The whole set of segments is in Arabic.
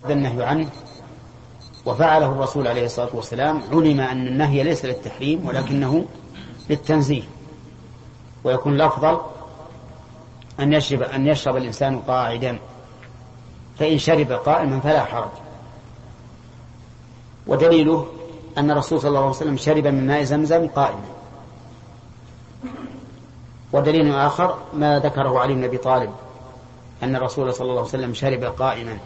النهي عنه وفعله الرسول عليه الصلاة والسلام علم أن النهي ليس للتحريم ولكنه للتنزيه، ويكون الأفضل أن يشرب الإنسان قاعدا، فإن شرب قائما فلا حرج. ودليله أن الرسول صلى الله عليه وسلم شرب من ماء زمزم قائما. ودليل آخر ما ذكره علي بن أبي طالب أن الرسول صلى الله عليه وسلم شرب قائما.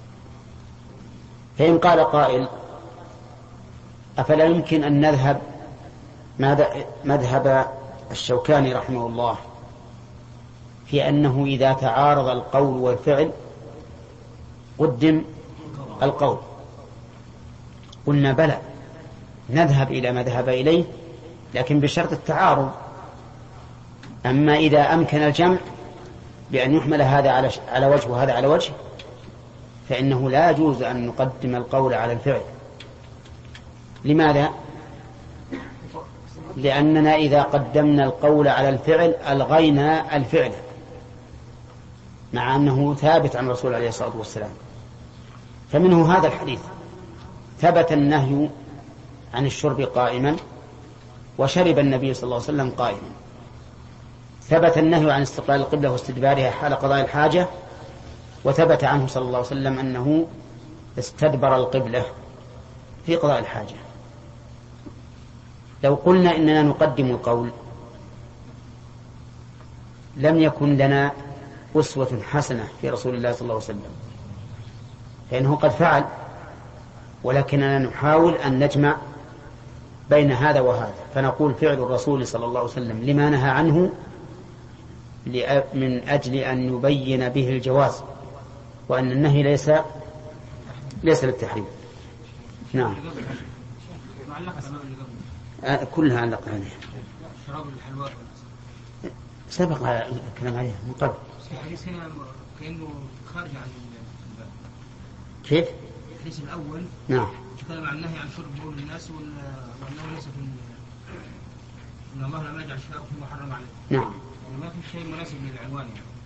فإن قال قائل أفلا يمكن أن نذهب مذهب الشوكاني رحمه الله في أنه إذا تعارض القول والفعل قدم القول؟ قلنا بلى، نذهب إلى ما ذهب إليه لكن بشرط التعارض. أما إذا أمكن الجمع بأن يحمل هذا على وجه وهذا على وجه فإنه لا يجوز أن نقدم القول على الفعل. لماذا؟ لأننا إذا قدمنا القول على الفعل ألغينا الفعل، مع أنه ثابت عن الرسول عليه الصلاة والسلام. فمنه هذا الحديث ثبت النهي عن الشرب قائما وشرب النبي صلى الله عليه وسلم قائما. ثبت النهي عن استقبال القبلة واستدبارها حال قضاء الحاجة، وثبت عنه صلى الله عليه وسلم أنه استدبر القبلة في قضاء الحاجة. لو قلنا إننا نقدم القول لم يكن لنا أسوة حسنة في رسول الله صلى الله عليه وسلم، فإنه قد فعل، ولكننا نحاول أن نجمع بين هذا وهذا، فنقول فعل الرسول صلى الله عليه وسلم لما نهى عنه من أجل أن يبين به الجواز، وأن النهي ليس للتحريم. نعم. كلها علق عليها. شراب الحلوى سبق الكلام عليها من قبل. الحديث هنا كأنه خارج عن الباب. كيف؟ الحديث الأول نعم تكلم عن النهي عن شرب بول الناس وأنه ليس في إن الله لم يجعل شفاء فيما حرم عليه. نعم. وما في شيء مناسب للعنوان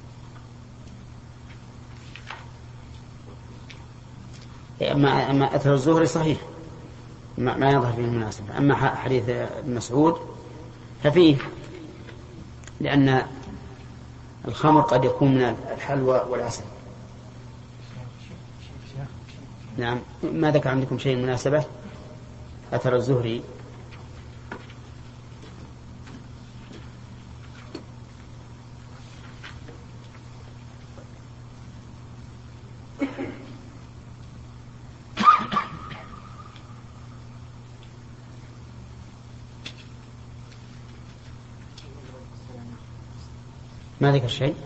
يعني. أما أثر الزهري صحيح ما يظهر فيه المناسبة. أما حديث ابن مسعود ففيه، لأن الخمر قد يكون من الحلوى والعسل. نعم. ما ذكر عندكم شيء مناسبة أثر الزهري؟ ما ذكر شيء؟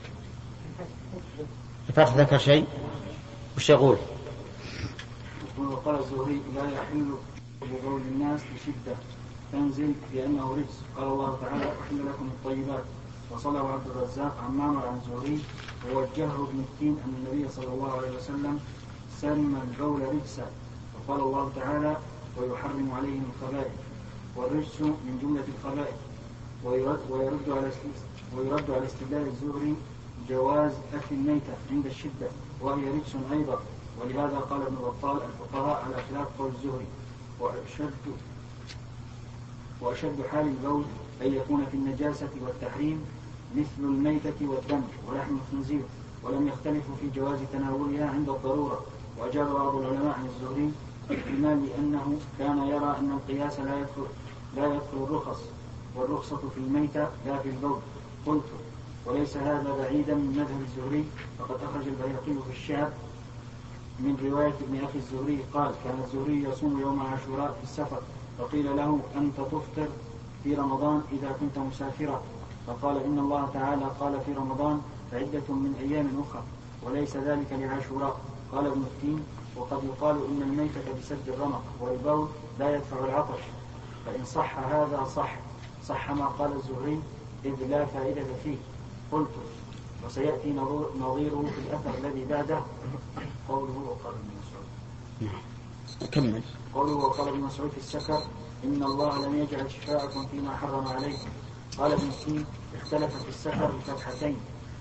الفتح ذكر شيء؟ وش يقول؟ وقال الزهري لا يحل بقول الناس بشدة تنزل لأنه رجس. قال الله تعالى أحل لكم الطيبات. وصله عبد الرزاق عن معمر عن الزهري ووجهه ابن التين أن النبي صلى الله عليه وسلم سمى البول رجسا، وقال الله تعالى ويحرم عليهم الخبائث، والرجس من جملة الخبائث. ويرد على استدلال الزهري جواز أكل الميتة عند الشدة وهي رجس أيضا، ولهذا قال ابن بطال الفقهاء على خلاف قول الزهري. وأشد حال البول أن يكون في النجاسة والتحريم مثل الميتة والدم ولحم الخنزير، ولم يختلفوا في جواز تناولها عند الضرورة. وأجاب بعض العلماء عن الزهري احتمال لأنه كان يرى أن القياس لا يدخل الرخص، والرخصة في الميتة لا في البول. قلت وليس هذا بعيدا من مذهب الزهري، فقد أخرج البيهقي في الشعب من رواية ابن أخي الزهري قال كان الزهري يصوم يوم عاشوراء في السفر، فقيل له أنت تفطر في رمضان إذا كنت مسافرا، فقال إن الله تعالى قال في رمضان فعدة من أيام أخرى وليس ذلك لعاشوراء. قال ابن التين وقد يقال إن الميتة بسد الرمق والبول لا يدفع العطش، فإن صح هذا صح ما قال الزهري إذ لا فائدة فيه. قلت وسيأتي نظيره في الأثر الذي بعده قوله وقال ابن مسعود. كمل. قوله وقال ابن مسعود في السكر إن الله لم يجعل شفاءكم فيما حرم عليكم. قال ابن سين اختلف في السكر بفتحتين،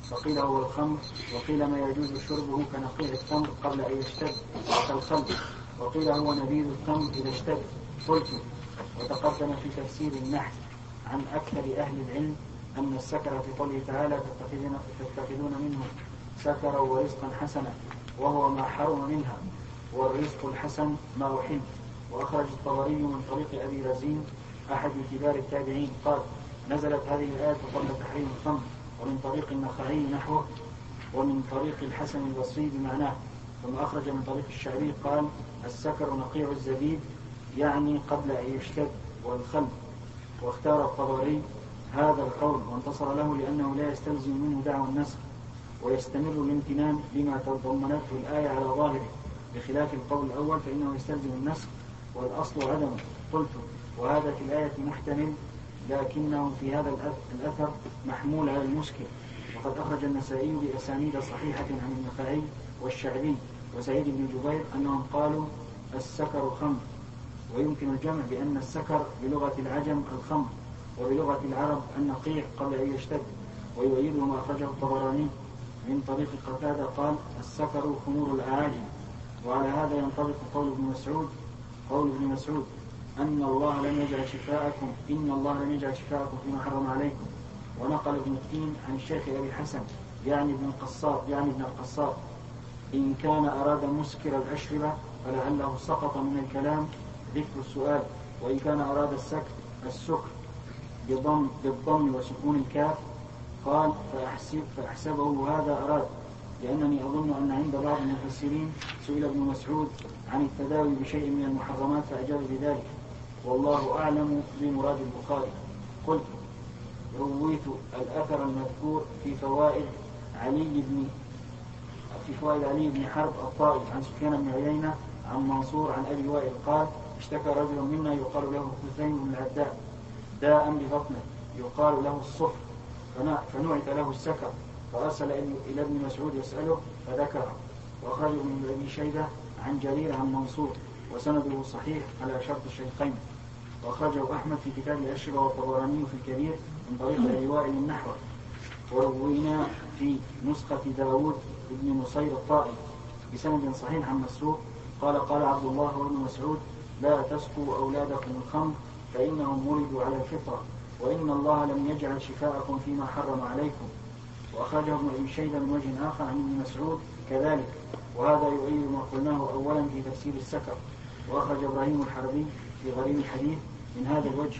وقيل هو الخمر، وقيل ما يجوز شربه كنقيع التمر قبل أن يشتد كالخل، وقيل هو نبيذ التمر إذا اشتد. قلت: وتقدم في تفسير النحل عن أكثر أهل العلم أن السكر في قوله تعالى تتخذون منه سكرا ورزقا حسنا، وهو ما حرم منها، والرزق الحسن ما أحب. وأخرج الطبري من طريق أبي رزين أحد كبار التابعين قال: نزلت هذه الآية قبل تحريم الخمر. ومن طريق النخعي نحوه، ومن طريق الحسن البصري بمعناه. ثم أخرج من طريق الشعبي قال: السكر نقيع الزبيب، يعني قبل أن يشتد، والخل. واختار الطبري هذا القول وانتصر له لأنه لا يستلزم منه دعوى النسخ، ويستمر الامتنان بما تضمنته الآية على ظاهره، بخلاف القول الأول فإنه يستلزم النسخ والأصل عدمه. قلت: وهذا في الآية محتمل، لكنه في هذا الأثر محمول على المشكل. وقد أخرج النسائي بأسانيد صحيحة عن النخعي والشعبي وسعيد بن جبير أنهم قالوا السكر خمر. ويمكن الجمع بأن السكر بلغة العجم الخمر، وبلغة العرب النقيع قبل أن يشتد. ويؤيده ما أخرجه الطبراني من طريق قتادة قال: السكر خمور الأعاجم. وعلى هذا ينطبق قول ابن مسعود إن الله لم يجعل شفاءكم فيما حرم عليكم. ونقل ابن التين عن الشيخ أبي الحسن يعني ابن القصاب إن كان أراد مسكر الأشربة فلعله سقط من الكلام ذكر السؤال، وإن كان أراد السكر بالضم وسكون الكاف قال فأحسبه هذا أراد، لأنني أظن أن عند بعض المفسرين سئل ابن مسعود عن التداوي بشيء من المحرمات فأجاب بذلك، والله أعلم بمراد البخاري. قلت: رويت الأثر المذكور في فوائد علي بن حرب الطائي عن سفيان بن عيينة عن منصور عن أبي وائل قال: اشتكى رجل منا يقال له حسين بن العداء داء ببطنه يقال له الصفر، فنعت له السكر، فأرسل إلى ابن مسعود يسأله فذكره. وأخرجه ابن أبي شيبة عن جرير عن منصور وسنده صحيح على شرط الشيخين. وأخرجه أحمد في كتاب الأشربة والطبراني في الكبير من طريق أبي وائل النحو. وروينا في نسخة داود بن نصير الطائي بسند صحيح عن مسروق قال عبد الله وابن مسعود: لا تسقوا أولادكم الخمر فإنهم ولدوا على الفطرة، وإن الله لم يجعل شفاءكم فيما حرم عليكم. وأخرجه ابن أبي شيبة من وجه آخر عن ابن مسعود كذلك، وهذا يؤيد ما قلناه أولا في تفسير السكر. وأخرج إبراهيم الحربي في غريب الحديث من هذا الوجه.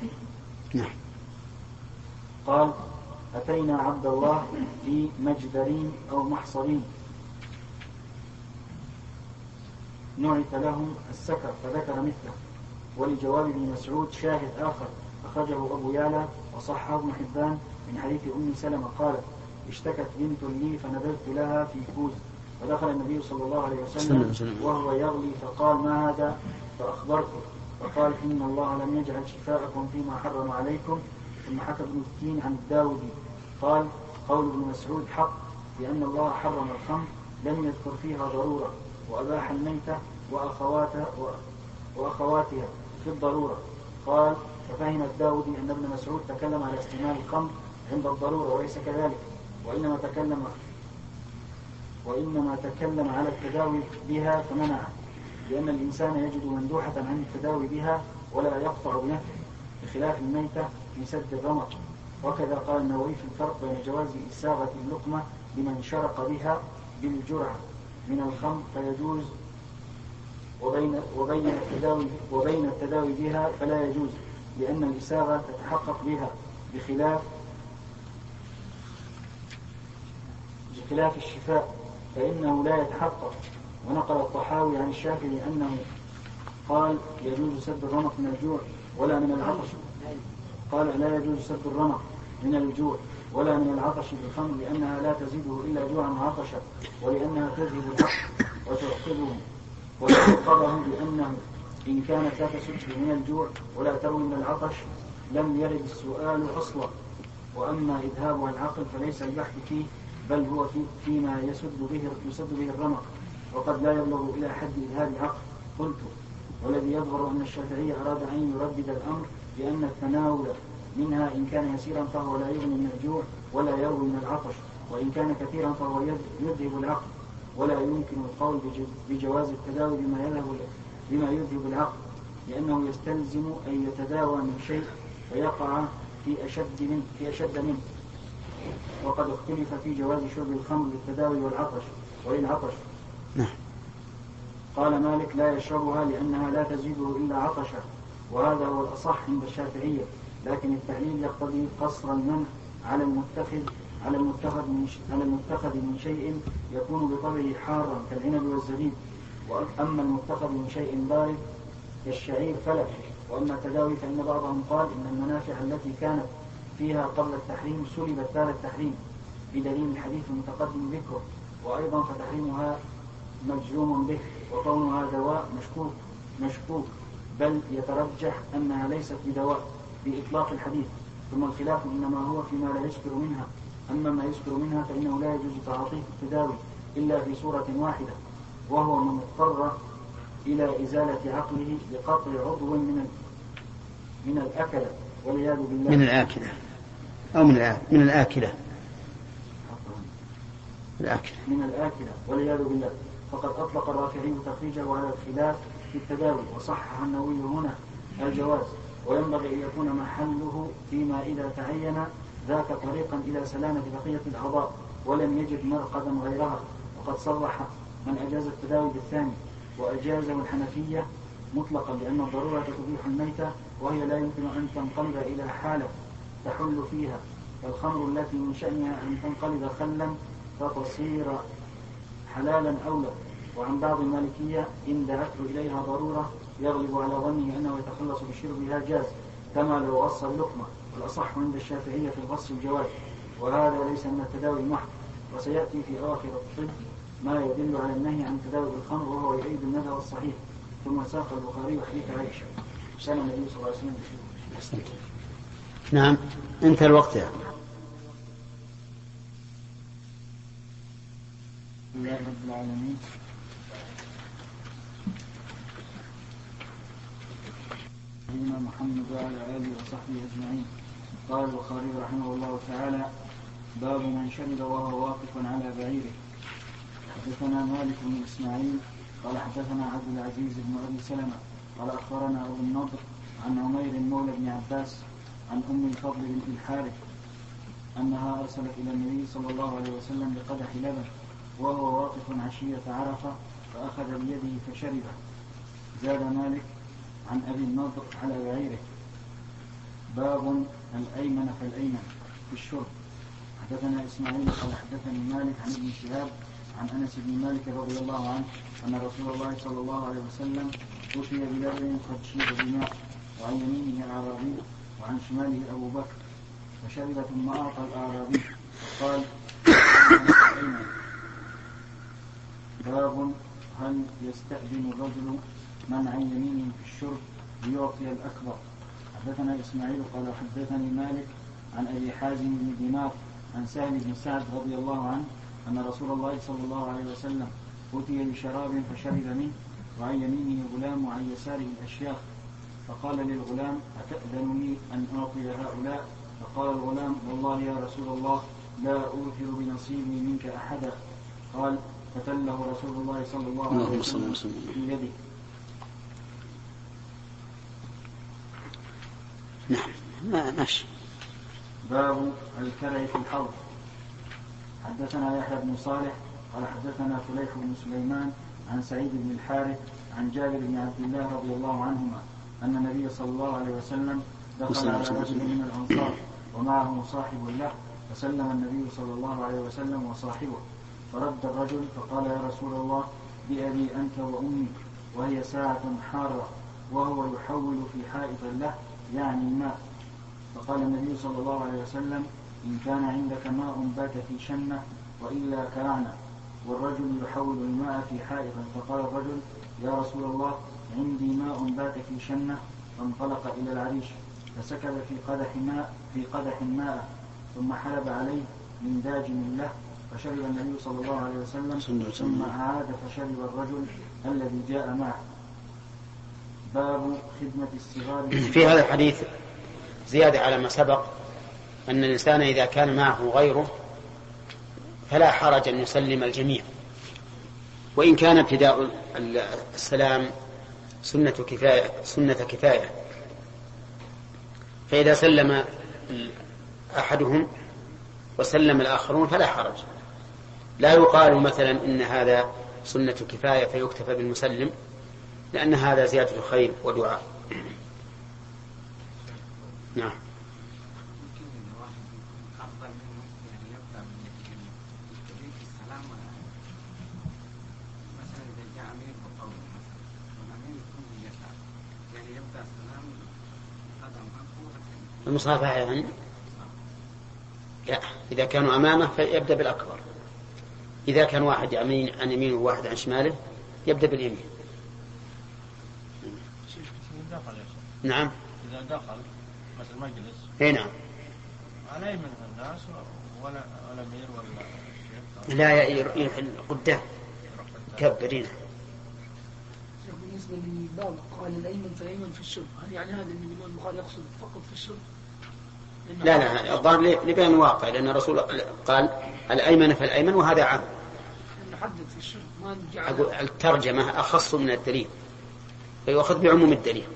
قال: أتينا عبد الله في مجدرين أو محصرين نعت لهم السكر فذكر مثله. ولجواب ابن مسعود شاهد آخر أخرجه أبو يعلى وصححه ابن حبان من حديث أم سلمة قالت: اشتكت بنت لي فنبذت لها في كوز، فدخل النبي صلى الله عليه وسلم وهو يغلي فقال: ما هذا؟ فأخبرته فقال: إن الله لم يجعل شفاءكم فيما حرم عليكم. ثم حكى ابن التين عن الداودي قال: قول ابن مسعود حق، لأن الله حرم الخمر لم يذكر فيها ضرورة، وأباح الميتة وأخواتها في الضرورة. قال: ففهم الداودي أن ابن مسعود تكلم على استعمال الخمر عند الضرورة وليس كذلك، وإنما تكلم على التداوي بها فمنعه، لأن الإنسان يجد مندوحة عن التداوي بها ولا يقطع بنفسه، بخلاف الميتة في سد الرمق. وكذا قال النووي في الفرق بين جواز إساغة اللقمة لمن شرق بها بالجرعة من الخمر فيجوز، وبين التداوي بها فلا يجوز، لأن الإساغة تتحقق بها بخلاف الشفاء فإنه لا يتحقق. ونقل الطحاوي عن الشافعي أنه قال: يجوز سد الرمق من الجوع ولا من العطش. قال: لا يجوز سد الرمق من الجوع ولا من العطش بالخمر، لأنها لا تزيده إلا جوعا وعطشا، ولأنها تذهب العطش وتعقبه بأنه إن كانت لا تسد من الجوع ولا تروي من العطش لم يرد السؤال أصلا. وأما إذهابها العقل فليس البحث فيه، بل هو فيما يسد به الرمق، وقد لا يبلغ إلى حد إذهاب العقل. قلت: والذي يظهر أن الشافعي أراد أن يردد الأمر لأن التناول منها إن كان يسيرا فهو لا يغني من الجوع ولا يروي من العطش، وإن كان كثيرا فهو يذهب العقل، ولا يمكن القول بجواز التداوي بما يذهب العقل، لأنه يستلزم أن يتداوى من شيء فيقع في أشد منه. وقد اختلف في جواز شرب الخمر للتداوي وللعطش. قال مالك لا يشربها لأنها لا تزيده إلا عطشا، وهذا هو الأصح عند الشافعية، لكن التحليل يقتضي قصر المنع على المتخذ من شيء يكون بطبعه حارا كالعنب والزبيب، وأما المتخذ من شيء بارد كالشعير فلا. وأما التداوي فإن بعضهم قال إن المنافع التي كانت فيها قبل التحريم سلبت بعد التحريم بدليل الحديث المتقدم ذكره، وأيضا فتحريمها مجزوم به، وكونها دواء مشكوك، بل يترجح أنها ليست بدواء بإطلاق الحديث. ثم الخلاف إنما هو فيما لا يسكر منها، أما ما يسكر منها فإنه لا يجوز تعاطيه التداوي إلا في صورة واحدة، وهو من اضطر إلى إزالة عقله بقطع عضو من الأكلة والعياذ بالله. من الآكلة أو من الآكلة والعياذ بالله. فقد أطلق الرافعي تخريجه على الخلاف في التداوي، وصحح النووي هنا الجواز، وينبغي أن يكون محله فيما إذا تعين ذاك طريقا إلى سلامة بقية الأعضاء ولم يجد مرقدا غيرها. وقد صرح من أجاز التداوي بالثاني، وأجازه الحنفية مطلقا، لأن الضرورة تبيح الميتة، وهي لا يمكن أن تنقلب إلى حالة تحل فيها، فالخمر التي من شأنها أن تنقلب خلا فتصير حلالا أولى. وعن بعض المالكية إن دعته إليها ضرورة يغلب على ظنه أنه يتخلص بشربها جاز، كما لو غص اللقمة. والأصح عند الشافعية في الغص الجواز، وهذا ليس من التداوي محض. وسيأتي في أواخر الطب ما يدل على النهي عن التداوي بالخمر، وهو يعيد المذهب الصحيح. ثم ساق البخاري حديث عائشة سنة النبي صلى الله عليه وسلم. نعم، انتهى الوقت يا لله رب العالمين. سيدنا محمد وعلى آله وصحبه أجمعين. قال البخاري رحمه الله تعالى: باب من شرب وهو واقف على بعيره. حدثنا مالك بن إسماعيل قال حدثنا عبد العزيز بن أبي سلمة قال أخبرنا أبو النضر عن عمير مولى بن عباس عن أم الفضل بنت الحارث أنها أرسلت إلى النبي صلى الله عليه وسلم بقدح لبن وهو واقف عشية عرفة، فأخذ بيده فشربه. زاد مالك عن أبي النضر على بعيره. باب الأيمن فالأيمن في الشرب. حدثنا إسماعيل قال حدثني مالك عن ابن شهاب عن أنس بن مالك رضي الله عنه أن رسول الله صلى الله عليه وسلم أتي بلبن قد شيب بماء، وعن يمينه أعرابي وعن شماله أبو بكر، فشرب ثم أعطى الأعرابي فقال: باب هل يستأذن الرجل من عن يمينه في الشرب ليعطي الأكبر. حدثنا إسماعيل قال حدثني مالك عن أبي حازم بن دينار عن سهل بن سعد رضي الله عنه أن رسول الله صلى الله عليه وسلم أتي بشراب فشرب منه، وعن يمينه غلام وعن يساره الأشياخ، فقال للغلام: أتأذن لي أن أعطي هؤلاء؟ فقال الغلام: والله يا رسول الله لا أوثر بنصيبي منك أحدا. قال: فتله رسول الله صلى الله عليه وسلم في يده. نعم، ماشي. باب الكرع في الحوض. حدثنا يحيى بن صالح قال حدثنا فليح بن سليمان عن سعيد بن الحارث عن جابر بن عبد الله رضي الله عنهما أن النبي صلى الله عليه وسلم دخل على رجل من الأنصار ومعه صاحب له، فسلم النبي صلى الله عليه وسلم وصاحبه، فرد الرجل فقال: يا رسول الله بأبي أنت وأمي، وهي ساعة حارة، وهو يحول في حائط له يعني الماء. فقال النبي صلى الله عليه وسلم: إن كان عندك ماء بات في شنة وإلا كرعنا. والرجل يحول الماء في حائط. فقال الرجل: يا رسول الله عندي ماء بات في شنة. فانطلق إلى العريش فسكب في قدح ماء ثم حلب عليه من داجن له، فشرب النبي صلى الله عليه وسلم ثم أعاد فشرب الرجل الذي جاء معه. باب خدمة الصغار. في هذا الحديث زيادة على ما سبق، أن الإنسان إذا كان معه غيره فلا حرج أن يسلم الجميع، وإن كان ابتداء السلام سنة كفاية، فإذا سلم أحدهم وسلم الآخرون فلا حرج. لا يقال مثلا إن هذا سنة كفاية فيكتفى بالمسلم، لأن هذا زيادة خير ودعاء. نعم. المصافحة يعني لا، إذا كانوا أمامه فيبدأ بالأكبر، إذا كان واحد عن يمينه وواحد عن شماله يبدأ باليمين. نعم. إذا دخل مثل مجلس نعم على يمين الناس ولا أمير ولا شيخ لا يحل قدام كبرين. بالنسبة للباب قال الأيمن فالأيمن في الشرب، هل يعني هذا اللي الإمام البخاري يقصد فقط في الشرب؟ لا الظاهر لبيان الواقع، لأن الرسول قال الأيمن فالأيمن وهذا عام. نحدد في الشرب ما نجعل. أقول الترجمة أخص من الدليل فيؤخذ بعموم الدليل.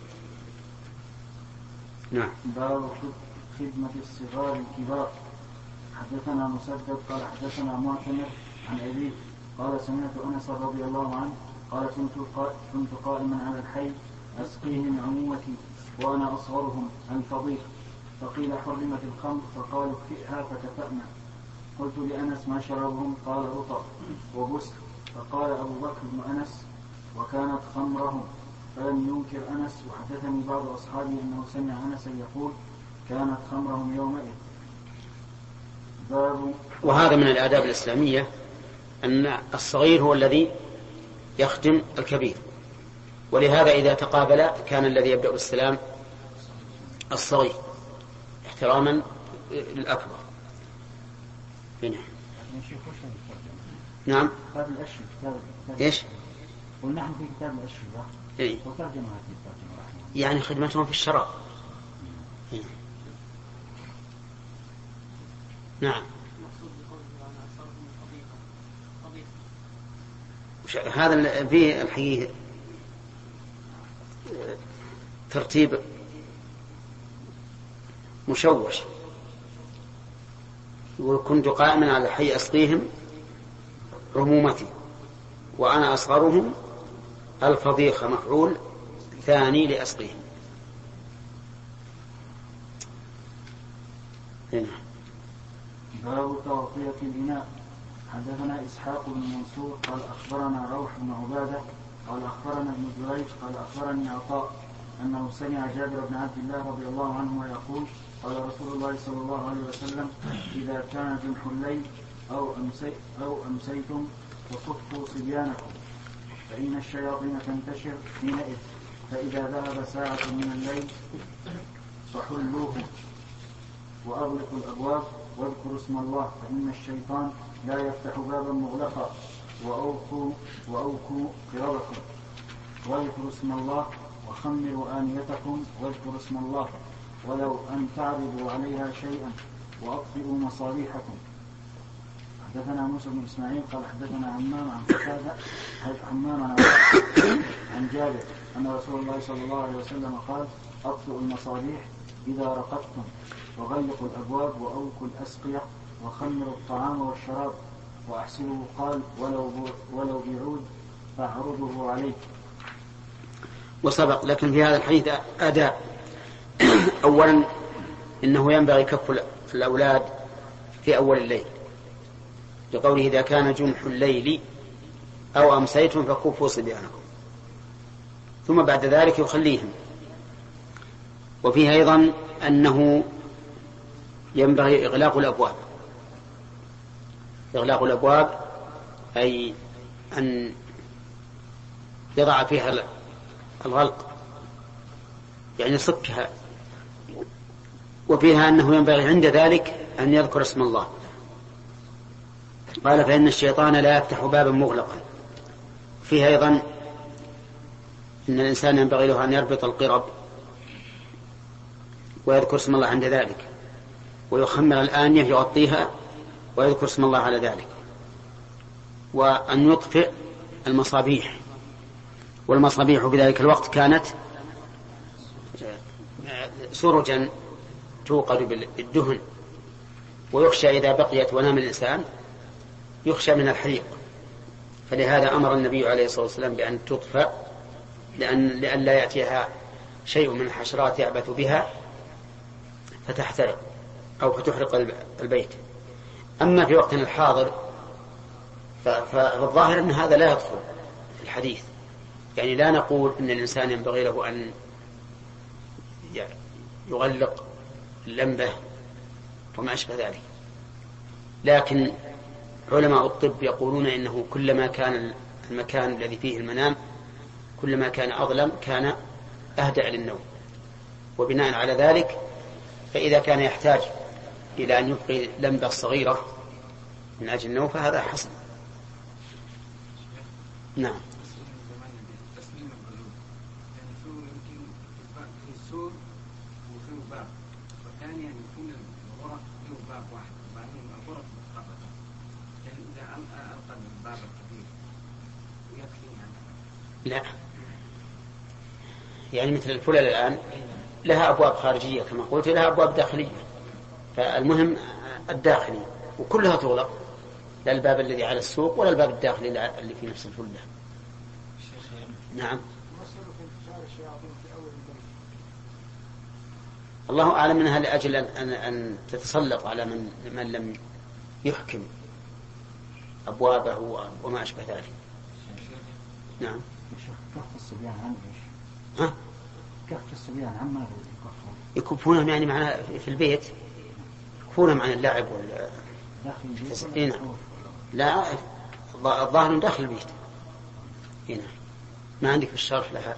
نعم. باب خدمة الصغار الكبار. حدثنا مسدد قال حدثنا معتمر عن أبيه قال سمعت أنس رضي الله عنه قال كنت قائما على الحي أسقيهم عمومتي وأنا أصغرهم الفضيح، فقيل حرمت الخمر فقالوا اكفئها فكفأنا. قلت لأنس ما شربهم؟ قال رطب وبسر. فقال أبو بكر بن أنس وكانت خمرهم، فلم ينكر أنس. وحدثني بعض أصحابي أنه سمع أنسا يقول كانت خمرهم يومئذ. وهذا من الآداب الإسلامية أن الصغير هو الذي يخدم الكبير، ولهذا إذا تقابل كان الذي يبدأ بالسلام الصغير احتراما للأكبر. نعم. كتاب الأشرف إيش؟ ونحن في كتاب الأشرف إيه؟ وترجمة هذه الترجمة يعني خدمتهم في الشراب. إيه؟ نعم. هذا فيه الحقيقة ترتيب مشوش. وكنت قائما على الحي أسقيهم عمومتي وأنا أصغرهم الفضيخة مفعول ثاني لأسقيهم. هنا باب تغطية الإناء. حدثنا إسحاق بن منصور قال أخبرنا روح بن عبادة قال أخبرنا ابن جريج قال أخبرني عطاء أنه سمع جابر بن عبد الله رضي الله عنه يقول قال رسول الله صلى الله عليه وسلم إذا كان جنح الليل أو أمسيتم فصفوا صبيانكم فإن الشياطين تنتشر حينئذ، فإذا ذهب ساعة من الليل فحلوه وأغلقوا الأبواب واذكروا اسم الله فإن الشيطان لا يفتح بابا مغلقا وأوكوا قربكم واذكروا اسم الله وخمروا آنيتكم واذكروا اسم الله ولو أن تعرضوا عليها شيئا وأطفئوا مصابيحكم. حدثنا موسى بن إسماعيل قال حدثنا عمام عن قتادة عن جابر أن رسول الله صلى الله عليه وسلم قال أطفئوا المصابيح إذا رقدتم وغلقوا الأبواب وأوكوا الأسقية وخمروا الطعام والشراب وأحسنوا قال ولو بعود فاعرضه عليك. وسبق لكن في هذا الحديث أداء. أولا إنه ينبغي كف الأولاد في أول الليل لقوله إذا كان جنح الليل أو أمسيتم فكفوا صبيانكم، ثم بعد ذلك يخليهم. وفيه أيضا أنه ينبغي إغلاق الأبواب أي أن يضع فيها الغلق يعني صكها. وفيها أنه ينبغي عند ذلك أن يذكر اسم الله. قال فإن الشيطان لا يفتح بابا مغلقا. فيها أيضا إن الإنسان ينبغي له أن يربط القرب ويذكر اسم الله عند ذلك ويخمر الآنية يغطيها ويذكر اسم الله على ذلك. وأن يطفئ المصابيح، والمصابيح في ذلك الوقت كانت سرجا توقد بالدهن، ويخشى إذا بقيت ونام الإنسان يخشى من الحريق، فلهذا أمر النبي عليه الصلاة والسلام بأن تطفأ لئلا يأتيها شيء من الحشرات يعبث بها فتحترق أو فتحرق البيت. أما في وقتنا الحاضر فالظاهر أن هذا لا يدخل في الحديث، يعني لا نقول أن الإنسان ينبغي له أن يغلق اللمبة وما أشبه ذلك، لكن علماء الطب يقولون إنه كلما كان المكان الذي فيه المنام كلما كان أظلم كان أهدأ للنوم، وبناء على ذلك فإذا كان يحتاج إلى أن يبقي لمبة صغيرة من أجل النوم فهذا حسن. نعم. لا، يعني مثل الفلل الآن لها أبواب خارجية كما قلت، لها أبواب داخلية، فالمهم الداخلي وكلها تغلق، لا الباب الذي على السوق ولا الباب الداخلي اللي في نفس الفلة. نعم. الله أعلم منها لأجل أن تتسلط على من لم يحكم أبوابه وما أشبه ذلك. نعم. كف الصبيان عن ايش؟ ها؟ كف الصبيان عن ما يكفونهم يعني معنا في البيت، يكفونهم عن اللعب داخل البيت. هنا. لا، الظاهر داخل البيت. هنا ما عندك في الشرح لها.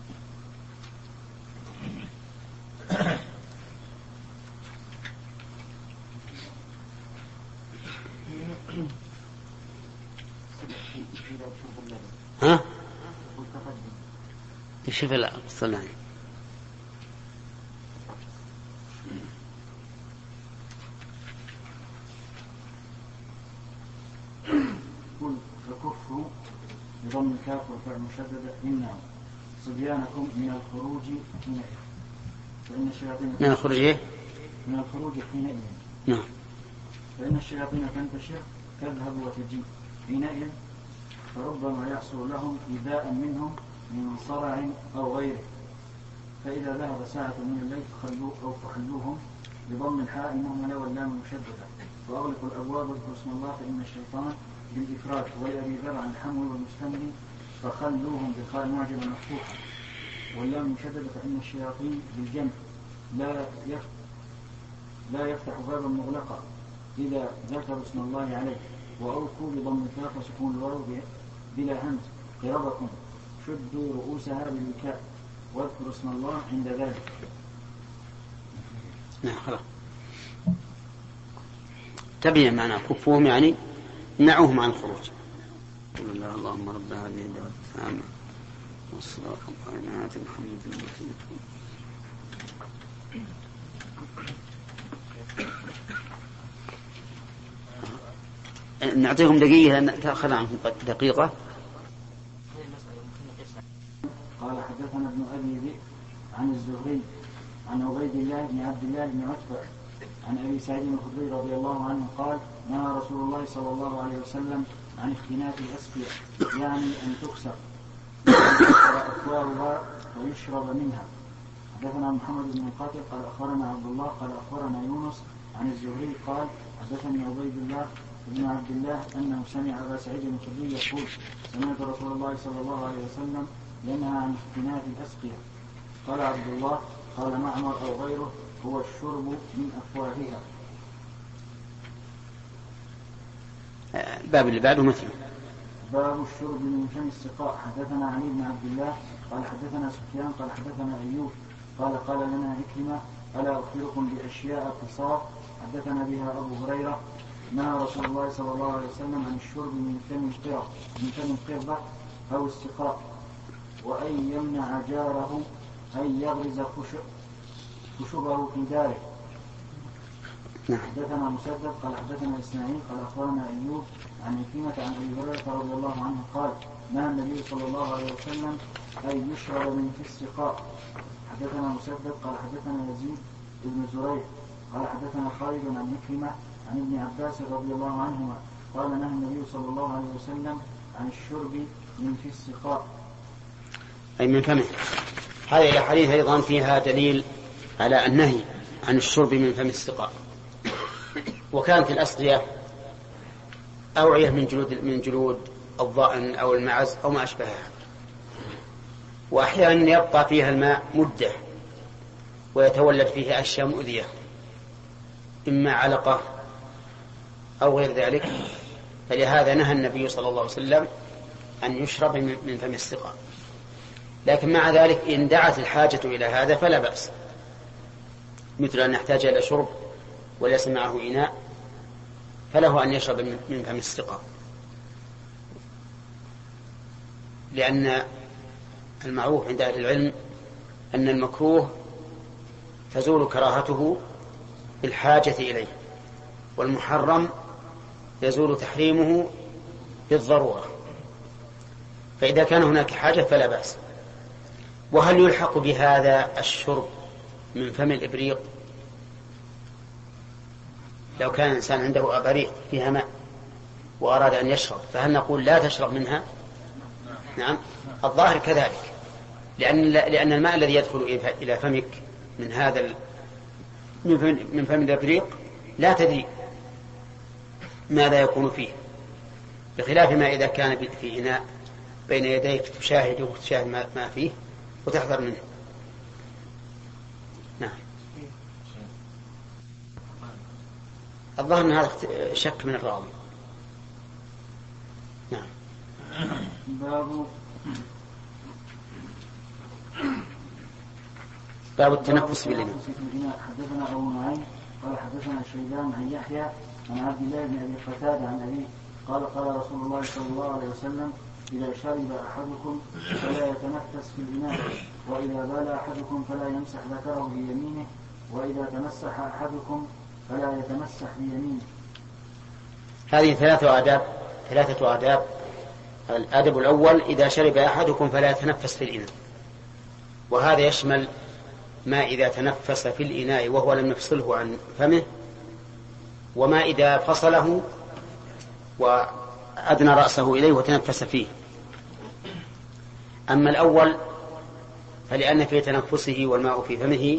ها؟ شوف لا صلاني. قل فكفوا بضم الكاف والفاء المشددة إنه صبيانكم من الخروج حينئذ، فإن الشياطين من الخروج من الخروج حينئذ. نعم. فإن الشياطين تنتشر تذهب وتجيء حينئذ، فربما يحصل لهم إيذاء منهم من صرع أو غيره، فإذا ذهب ساعة من الليل فخلوهم بضم الحاء المهملة واللام المشددة، وأغلقوا الأبواب واذكروا اسم الله فإن الشيطان بالإفراد، ولأبي ذر عن الحمل والمستمر فخلوهم بالخاء المعجمة المفتوحة واللام المشددة، فإن الشياطين بالجمع لا يفتح بابا مغلقا إذا ذكروا اسم الله عليه، وأوفوا بضم الكاف وسكون الواو بلا همز قربكم شدوا رؤوسها بالوكاء واذكروا اسم الله عند ذلك. نعم خلاص. تبين معنى كفوهم يعني منعوهم عن الخروج. قل الله اللهم رب هذه الدعوة التامة والصلاة والسلام على محمد. نعطيهم دقيقة تأخذ عنهم دقيقة. قال حدثنا ابن أبي ذئب عن الزهري عن عبيد الله بن عبد الله بن عتبة عن أبي سعيد الخدري رضي الله عنه قال نهى رسول الله صلى الله عليه وسلم عن اختناق الأسقية، يعني أن تكسر أكوابها ويشرب منها. حدثنا محمد بن القاتل قال أخبرنا عبد الله قال أخبرنا يونس عن الزهري قال حدثني عبيد الله بن عبد الله أنه سمع أبا سعيد الخدري يقول سمعت رسول الله صلى الله عليه وسلم ينهى عن اختناق الأسقية. قال عبد الله قال معمر أو غيره هو الشرب من أفواهها. باب اللي بعده مثله باب الشرب من فم السقاء. حدثنا علي بن عبد الله قال حدثنا سفيان قال حدثنا أيوب قال لنا عكرمة ألا أخبركم بأشياء قصار حدثنا بها أبو هريرة نهى رسول الله صلى الله عليه وسلم عن الشرب من فم القربة أو السقاء، وأن يمنع جاره أن يغرز خشبه في داره. حدثنا مسدد قال حدثنا إسماعيل قال أخبرنا أيوب عن عكرمة عن أبي هريرة رضي الله عنه قال نهى النبي صلى الله عليه وسلم أن يشرب من في السقاء. حدثنا مسدد قال حدثنا يزيد بن زريع قال حدثنا خالد عن عكرمة عن ابن عباس رضي الله عنهما قال نهى النبي صلى الله عليه وسلم عن الشرب من في السقاء أي من فمه. هذه الأحاديث أيضا فيها دليل على النهي عن الشرب من فم السقاء. وكانت الأسقية أوعية من جلود الضأن أو المعز أو ما أشبهها، وأحيانا يبقى فيها الماء مدة ويتولد فيه أشياء مؤذية إما علقة أو غير ذلك، فلهذا نهى النبي صلى الله عليه وسلم أن يشرب من فم السقاء. لكن مع ذلك إن دعت الحاجة إلى هذا فلا بأس، مثل أن يحتاج إلى شرب وليس معه إناء فله أن يشرب من فم السقاء، لأن المعروف عند أهل العلم أن المكروه تزول كراهته بالحاجة إليه، والمحرم يزول تحريمه بالضرورة، فإذا كان هناك حاجة فلا بأس. وهل يلحق بهذا الشرب من فم الإبريق؟ لو كان الإنسان عنده أباريق فيها ماء وأراد أن يشرب فهل نقول لا تشرب منها؟ نعم، الظاهر كذلك، لأن الماء الذي يدخل إلى فمك من هذا من فم الإبريق لا تدري ماذا يكون فيه، بخلاف ما إذا كان في إناء بين يديك تشاهد ما فيه وتحذر منه. نعم، الظاهر أن هذا شك من الراوي. نعم. باب التنفس بالإناء. حدثنا أبو نعيم قال حدثنا شيبان عن يحيى عن عبد الله بن أبي قتادة عن أبيه قال قال رسول الله صلى الله عليه وسلم إذا شرب أحدكم فلا يتنفس في الإناء، وإذا بال أحدكم فلا يمسح ذكره بيمينه، وإذا تمسح أحدكم فلا يتمسح بيمينه. هذه ثلاثة آداب. الأدب الأول إذا شرب أحدكم فلا يتنفس في الإناء، وهذا يشمل ما إذا تنفس في الإناء وهو لم يفصله عن فمه، وما إذا فصله وأدنى رأسه إليه وتنفس فيه. أما الأول فلأن في تنفسه والماء في فمه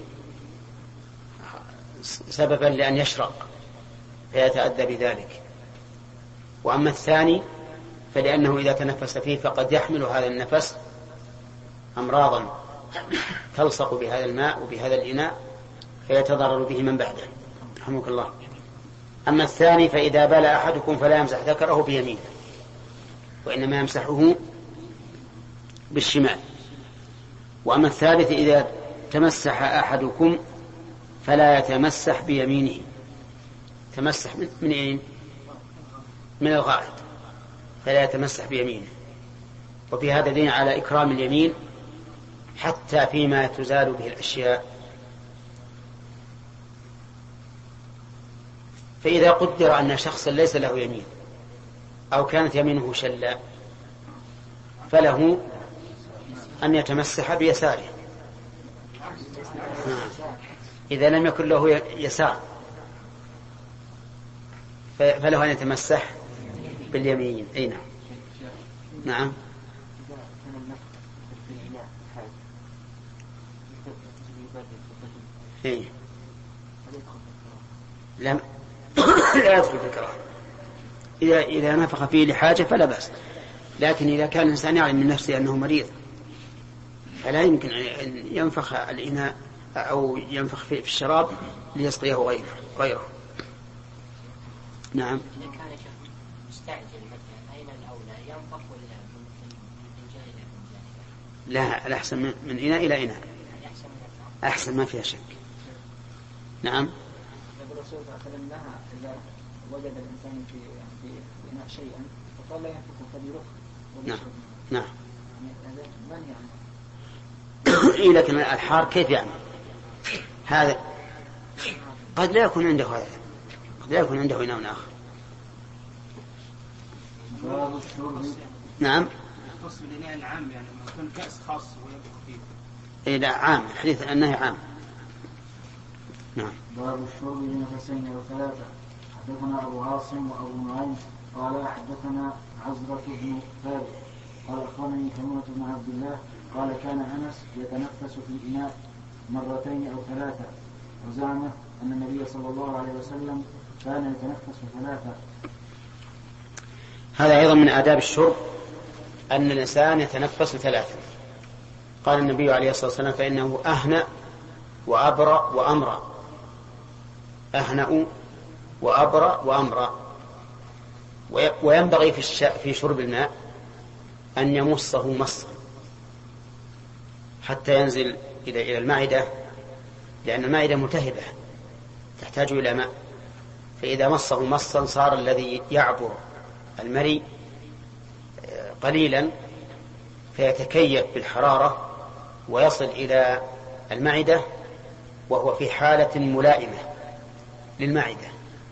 سببا لأن يشرق فيتأذى بذلك، وأما الثاني فلأنه إذا تنفس فيه فقد يحمل هذا النفس أمراضا تلصق بهذا الماء وبهذا الإناء فيتضرر به من بعده، رحمك الله. أما الثاني فإذا بال أحدكم فلا يمسح ذكره بيمينه، وإنما يمسحه بالشمال. وأما الثالث إذا تمسح أحدكم فلا يتمسح بيمينه، تمسح من أين؟ من الغائط، فلا يتمسح بيمينه. وفي هذا دين على إكرام اليمين حتى فيما تزال به الأشياء. فإذا قدر أن شخصا ليس له يمين أو كانت يمينه شلا فله أن يتمسح بيساره، إذا لم يكن له يسار فله أن يتمسح باليمين. أين؟ نعم. إيه؟ لا يدخل في الكراهة. إذا نفخ فيه لحاجة فلا بأس، لكن إذا كان الإنسان يعلم من نفسه أنه مريض فلا يمكن أن ينفخ الإناء أو ينفخ في الشراب ليسقيه غيره. نعم. إذا كان مستعجل مثلا أين الأولى ينفخ ولا من فنجان إلى فنجان؟ لا، الأحسن من إناء إلى إناء، أحسن ما فيها شك. نعم. الرسول صلى الله عليه وسلم نهى إذا وجد الإنسان في إناء شيئا فقال لا ينفخ فليرخ. نعم. هذا منهي عنه. إيه، لكن الحار كيف يعني؟ هذا قد لا يكون عنده هذا لا يكون عنده إناء آخر. باب الشرب. نعم. يختص بالإناء العام يعني لما يكون كأس خاص ويبقى خفيف. إيه لا عام، الحديث أنه عام. نعم. باب الشرب بنفسين أو ثلاثة. حدثنا أبو عاصم وأبو نعيم قال حدثنا عزرة بن ثابت قال أخبرني تيمية بن عبد الله قال كان أنس يتنفس في الإناء مرتين أو ثلاثة، وزعم أن النبي صلى الله عليه وسلم كان يتنفس ثلاثة. هذا أيضا من آداب الشرب أن الإنسان يتنفس ثلاثة. قال النبي عليه الصلاة والسلام فإنه أهنأ وأبرأ وأمرأ. أهنأ وأبرأ وأمرأ. وينبغي في شرب الماء أن يمصه مصا حتى ينزل إلى المعدة، لأن المعدة ملتهبة تحتاج إلى ماء، فإذا مصه مصا صار الذي يعبر المري قليلا فيتكيف بالحرارة ويصل إلى المعدة وهو في حالة ملائمة للمعدة.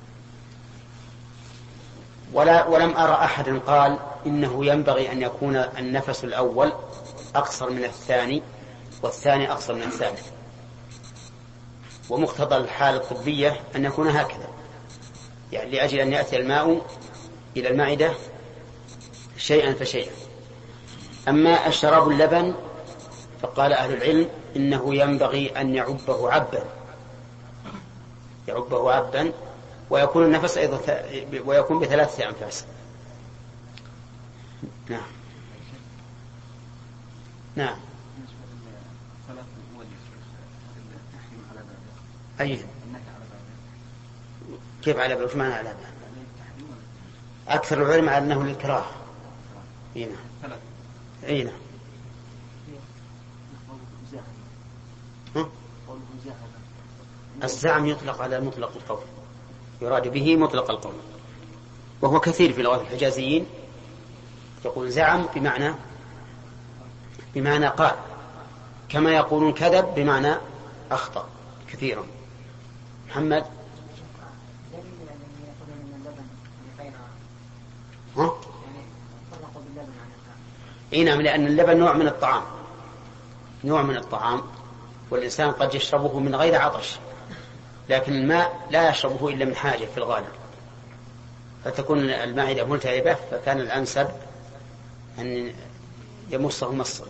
ولم أرى أحد قال إنه ينبغي أن يكون النفس الأول أقصر من الثاني والثاني أقصر من الثالث، ومقتضى الحالة الطبية أن يكون هكذا، يعني لأجل أن يأتي الماء إلى المعدة شيئا فشيئا. أما الشراب اللبن فقال أهل العلم إنه ينبغي أن يعبه عبا ويكون النفس أيضا ويكون بثلاثة أنفاس. نعم. نعم. أي كيف على باب؟ وش معنى على باب؟ أكثر العلماء أنه للكراهة. أي نعم. الزعم يطلق على مطلق القول، يراد به مطلق القول، وهو كثير في لغة الحجازيين يقول زعم بمعنى قال، كما يقولون كذب بمعنى أخطأ كثيرا. محمد. اي نعم، لأن اللبن نوع من الطعام والإنسان قد يشربه من غير عطش، لكن الماء لا يشربه إلا من حاجة في الغالب، فتكون المعدة ملتهبة، فكان الأنسب أن يمصه مصا.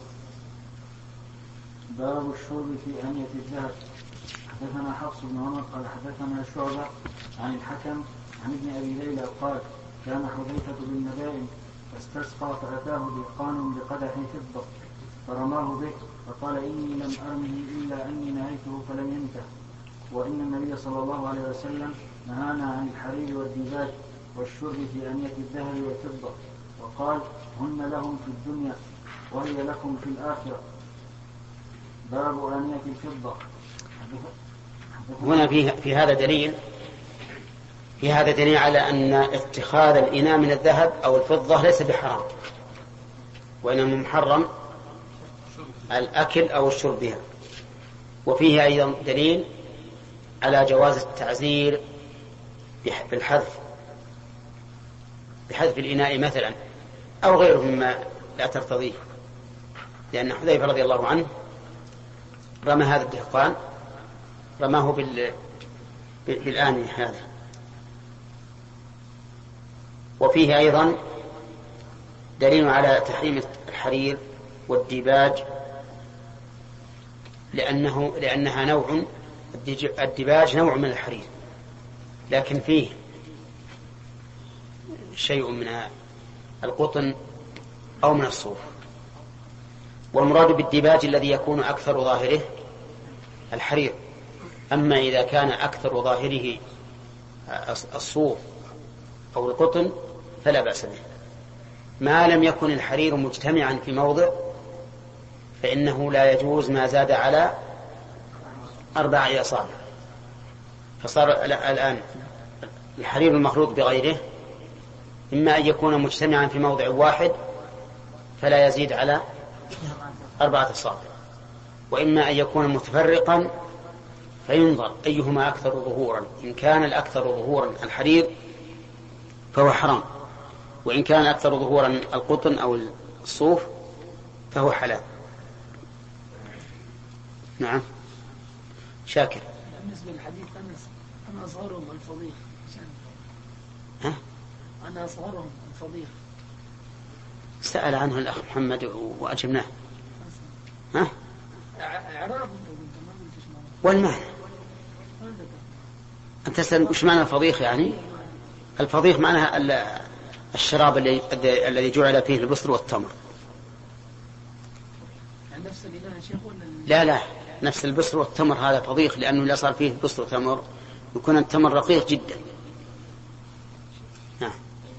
باب الشرب في أنية الذهب. حدثنا حفص بن عمر قال حدثنا شعبة عن الحكم عن ابن أبي ليلى قال كان حذيفة بالمدائن فاستسقى فأتاه دهقان بقدح فضة فرماه به فقال إني لم أرمه إلا أني نهيته فلم ينته، وإن النبي صلى الله عليه وسلم نهانا عن الحرير والديباج والشرب في أنية الذهب والفضة، وقال هن لهم في الدنيا وهي لكم في الآخرة. باب آنية الفضة. هنا في هذا دليل على أن اتخاذ الإناء من الذهب أو الفضة ليس بحرام، وإنما محرم الأكل أو الشرب بها. وفيه أيضا دليل على جواز التعزير بحذف الإناء مثلا أو غيره مما لا ترتضيه، لأن حذيفة رضي الله عنه رمى هذا الدهقان، رماه بالآن هذا. وفيه أيضا دليل على تحريم الحرير والديباج، لأنها نوع، الديباج نوع من الحرير لكن فيه شيء من القطن أو من الصوف. والمراد بالديباج الذي يكون أكثر ظاهره الحرير، أما إذا كان أكثر ظاهره الصوف أو القطن فلا بأس به، ما لم يكن الحرير مجتمعا في موضع فإنه لا يجوز ما زاد على 4 أصابع. فصار الآن الحرير المخلوط بغيره إما أن يكون مجتمعا في موضع واحد فلا يزيد على 4 أصابع، وإما أن يكون متفرقا فينظر أيهما أكثر ظهورا. إن كان الأكثر ظهورا الحرير فهو حرام، وإن كان أكثر ظهورا القطن أو الصوف فهو حلال. نعم. شاكر. بالنسبة للحديث أنا أصغرهم الفضيح. ها؟ أنا أصغرهم الفضيح. سأل عنه الأخ محمد وأجبناه. ها؟ إعراب والمعنى. أنت تسأل وش معنى الفضيخ؟ يعني الفضيخ معناها الشراب الذي جعل فيه البصر والتمر. يعني نفس الإله يا شيخ ولا؟ لا نفس البصر والتمر هذا فضيخ، لأنه لا صار فيه بصر وتمر يكون التمر رقيق جدا. نعم.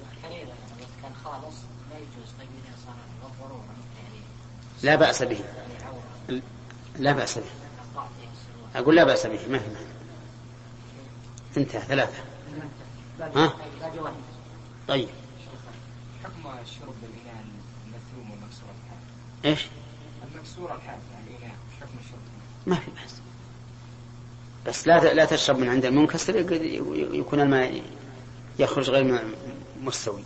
لا بأس به. لا بأس به. أقول لا بأس به. ما في معنى. انتهى. 3. ها؟ طيب. حكم الشرب بالإناء المثوم والمكسور الحاد. إيش؟ المكسور الحاد يعني الإناء حكم الشرب. ما في بأس، بس لا تشرب من عند المنكسر، يكون الماء يخرج غير مستوي.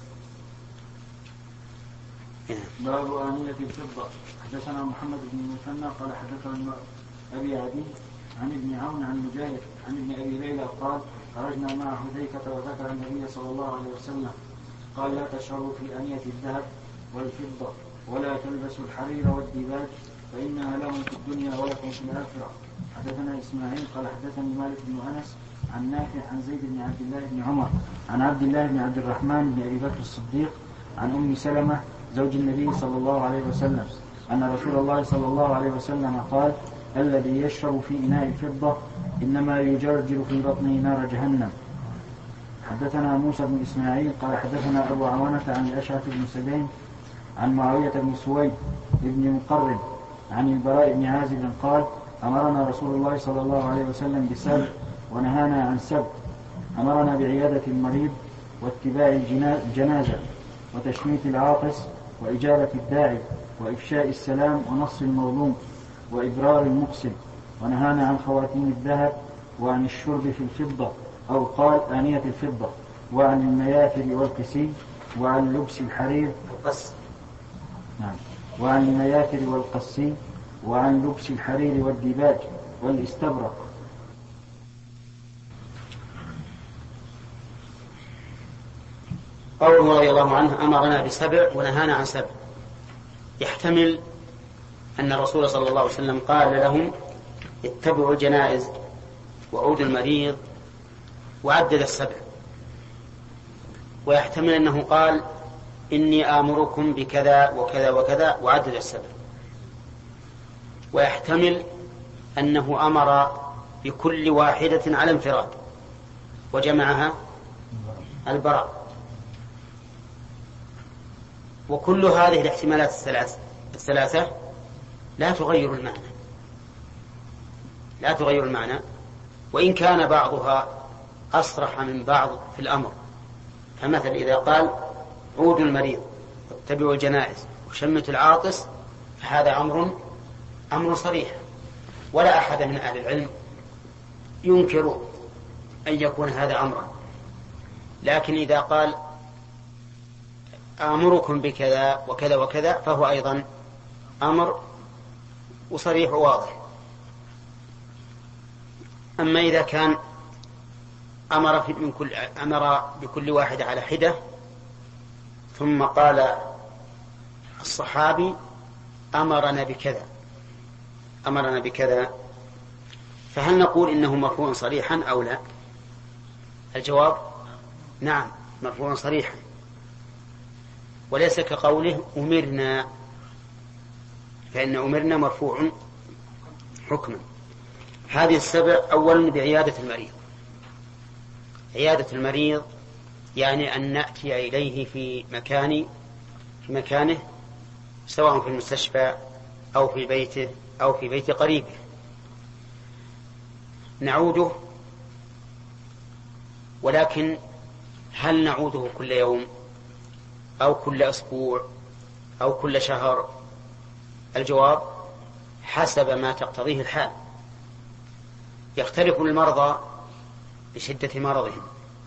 باب آنية الفضة. حدثنا محمد بن المثنى قال حدثنا أبي عدي عن ابن عون عن مجاهد عن ابن أبي ليلى قال خرجنا مع حذيفة وذكر النبي صلى الله عليه وسلم قال لا تشربوا في آنية الذهب والفضة ولا تلبسوا الحرير والديباج فإنها لهم في الدنيا ولكم في الآخرة. حدثنا إسماعيل قال حدثني مالك بن أنس عن نافع عن زيد بن عبد الله بن عمر عن عبد الله بن عبد الرحمن بن أبي بكر الصديق عن أم سلمة زوج النبي صلى الله عليه وسلم أن رسول الله صلى الله عليه وسلم قال الذي يشرب في إناء الفضة إنما يجرجر في بطنه نار جهنم. حدثنا موسى بن إسماعيل قال حدثنا أبو عوانة عن الأشعث بن سليم عن معاوية بن سويد بن مقرن عن البراء بن عازب قال أمرنا رسول الله صلى الله عليه وسلم بسبع ونهانا عن سبع. أمرنا بعيادة المريض واتباع الجنازة وتشميت العاطس وإجابة الداعي وإفشاء السلام ونص المظلوم وإبرار المقسم. ونهانا عن خواتيم الذهب وعن الشرب في الفضة أو قال آنية الفضة وعن المياثر والقسي وعن لبس الحرير وعن المياثر والقسي وعن لبس الحرير والديباج والاستبرق. قوله رضي الله عنه أمرنا بسبع ونهانا عن سبع، يحتمل أن الرسول صلى الله عليه وسلم قال لهم اتبعوا الجنائز وعودوا المريض وعدد السبع، ويحتمل أنه قال إني آمركم بكذا وكذا وكذا وعدد السبع، ويحتمل أنه أمر بكل واحدة على انفراد وجمعها البراء. وكل هذه الاحتمالات الثلاثة لا تغير المعنى، وإن كان بعضها أصرح من بعض في الأمر. فمثل إذا قال عودوا المريض واتبعوا الجنائز وشمتوا العاطس فهذا أمر صريح، ولا أحد من أهل العلم ينكر أن يكون هذا أمرا. لكن إذا قال آمركم بكذا وكذا وكذا فهو أيضا أمر وصريح وواضح. أما إذا كان أمر بكل واحد على حدة ثم قال الصحابي أمرنا بكذا فهل نقول إنه مرفوع صريحا أو لا؟ الجواب نعم، مرفوع صريحا، وليس كقوله أمرنا، فإن أمرنا مرفوع حكما. هذه السبع أولا بعيادة المريض. عيادة المريض يعني أن نأتي إليه في مكانه سواء في المستشفى أو في بيته أو في بيت قريبه، نعوده. ولكن هل نعوده كل يوم أو كل أسبوع أو كل شهر؟ الجواب حسب ما تقتضيه الحال. يختلف المرضى بشدة مرضهم،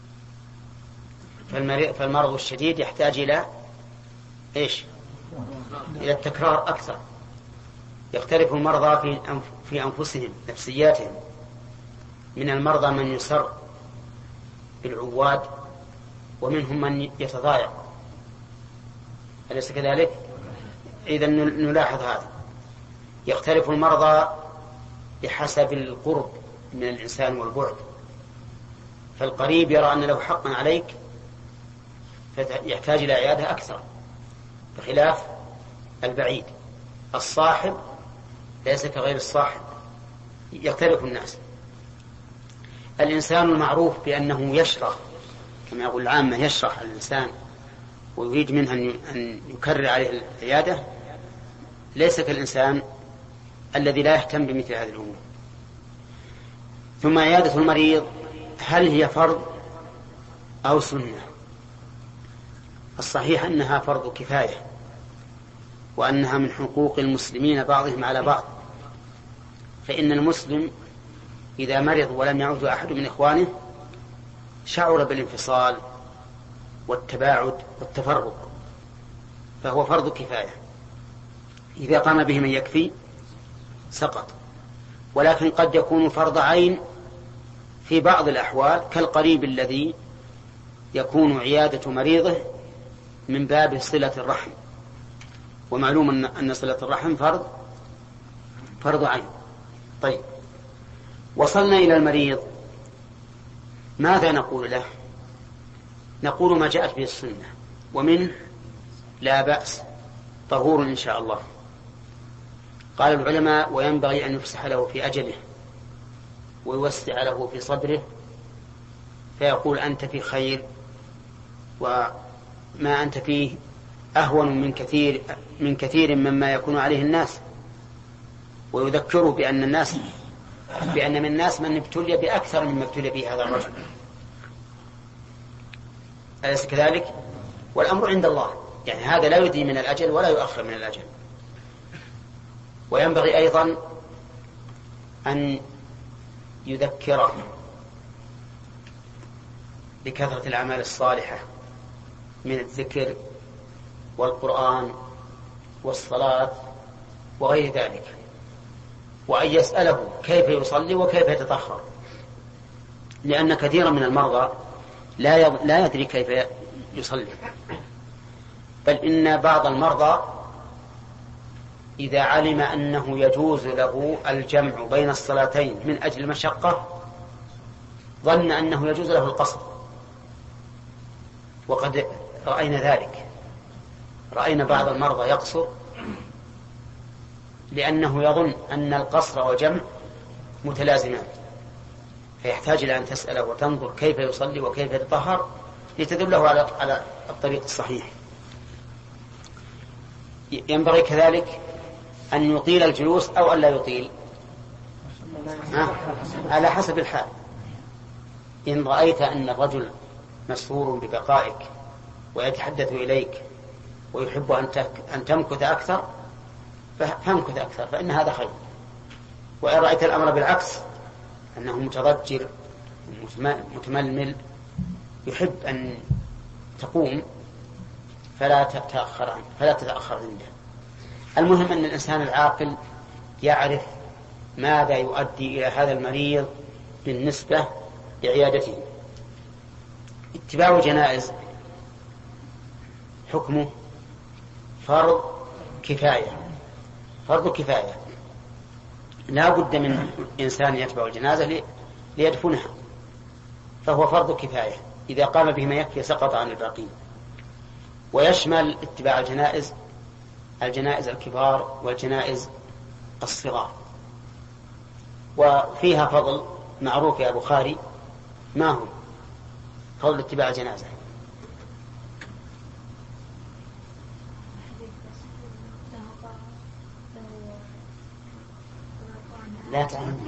فالمرض الشديد يحتاج إلى إيش؟ إلى التكرار أكثر. يختلف المرضى في أنفسهم نفسياتهم، من المرضى من يسر بالعواد ومنهم من يتضايق، أليس كذلك؟ إذن نلاحظ هذا. يختلف المرضى بحسب القرب من الإنسان والبعد، فالقريب يرى أن له حقا عليك فيحتاج إلى عيادة أكثر، بخلاف البعيد. الصاحب ليس كغير الصاحب، يختلف الناس. الإنسان المعروف بأنه يشرح، كما يقول العامة يشرح الإنسان ويريد منه أن يكرر عليه العيادة، ليس كالإنسان الذي لا يهتم بمثل هذه الأمور. ثم عيادة المريض هل هي فرض أو سنة؟ الصحيح أنها فرض كفاية، وأنها من حقوق المسلمين بعضهم على بعض. فإن المسلم إذا مرض ولم يعود أحد من إخوانه شعر بالانفصال والتباعد والتفرق، فهو فرض كفاية. إذا قام به من يكفي سقط. ولكن قد يكون فرض عين في بعض الأحوال، كالقريب الذي يكون عيادة مريضه من باب صلة الرحم، ومعلوم أن صلة الرحم فرض عين. طيب، وصلنا إلى المريض، ماذا نقول له؟ نقول ما جاءت به السنة، ومنه لا بأس، طهور إن شاء الله. قال العلماء: وينبغي أن يفسح له في أجله ويوسع له في صدره، فيقول أنت في خير، وما أنت فيه أهون من كثير مما يكون عليه الناس، ويذكره بأن من الناس من ابتلي بأكثر مما ابتلي به هذا الرجل. أليس كذلك؟ والأمر عند الله، يعني هذا لا يدي من الأجل ولا يؤخر من الأجل. وينبغي أيضا أن يذكره بكثرة الأعمال الصالحة من الذكر والقرآن والصلاة وغير ذلك، وأن يسأله كيف يصلي وكيف يتطهر، لأن كثيرا من المرضى لا يدري كيف يصلي. بل إن بعض المرضى إذا علم أنه يجوز له الجمع بين الصلاتين من أجل المشقة ظن أنه يجوز له القصر، وقد رأينا ذلك. رأينا بعض المرضى يقصر لأنه يظن أن القصر والجمع متلازمان، فيحتاج إلى أن تسأله وتنظر كيف يصلي وكيف يتطهر لتدله على الطريق الصحيح. ينبغي كذلك أن يطيل الجلوس أو أن لا يطيل، على حسب الحال. إن رأيت أن الرجل مسرور ببقائك ويتحدث إليك ويحب أن تمكث أكثر فامكث أكثر، فإن هذا خير. وإن رأيت الأمر بالعكس، أنه متضجر متململ يحب أن تقوم، فلا تتأخر عنده. المهم أن الإنسان العاقل يعرف ماذا يؤدي إلى هذا المريض بالنسبة لعيادته. اتباع الجنائز حكمه فرض كفاية، لا بد من إنسان يتبع الجنازة ليدفنها، فهو فرض كفاية. إذا قام به ما يكفي سقط عن الباقين. ويشمل اتباع الجنائز الكبار والجنائز الصغار. وفيها فضل معروف يا بخاري، ما هو فضل اتباع الجنازة؟ لا تعلم.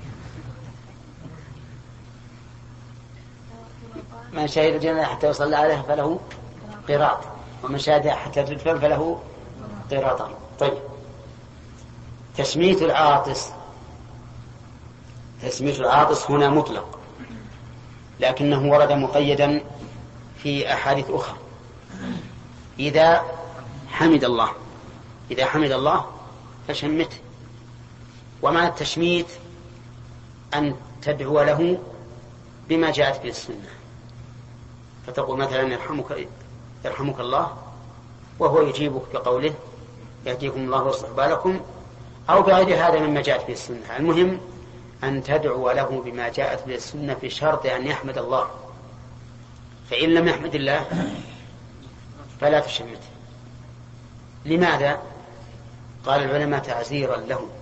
من شهد الجنازة حتى يصلى عليها فله قراط، ومن شهدها حتى تدفن فله قراطان. طيب، تشميت العاطس تسمية العاطس هنا مطلق، لكنه ورد مقيدا في أحاديث أخرى. إذا حمد الله فشمته. ومعنى التشميت أن تدعو له بما جاءت به السنة، فتقول مثلا يرحمك الله، وهو يجيبك بقوله يهديكم الله ويصلح بالكم، أو بغير هذا مما جاءت به السنة. المهم أن تدعو له بما جاءت به السنة في شرط أن يحمد الله، فإن لم يحمد الله فلا تشمته. لماذا؟ قال العلماء تعزيرا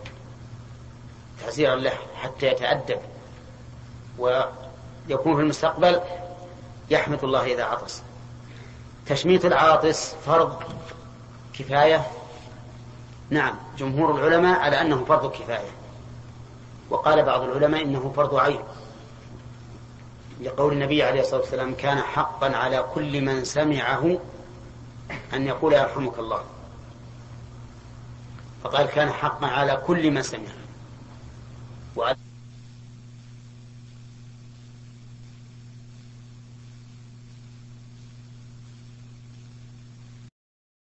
له حتى يتأدب ويكون في المستقبل يحمد الله إذا عطس. تشميت العاطس فرض كفاية، نعم، جمهور العلماء على أنه فرض كفاية، وقال بعض العلماء إنه فرض عين، لقول النبي عليه الصلاة والسلام كان حقا على كل من سمعه أن يقول يرحمك الله، فقال كان حقا على كل من سمعه.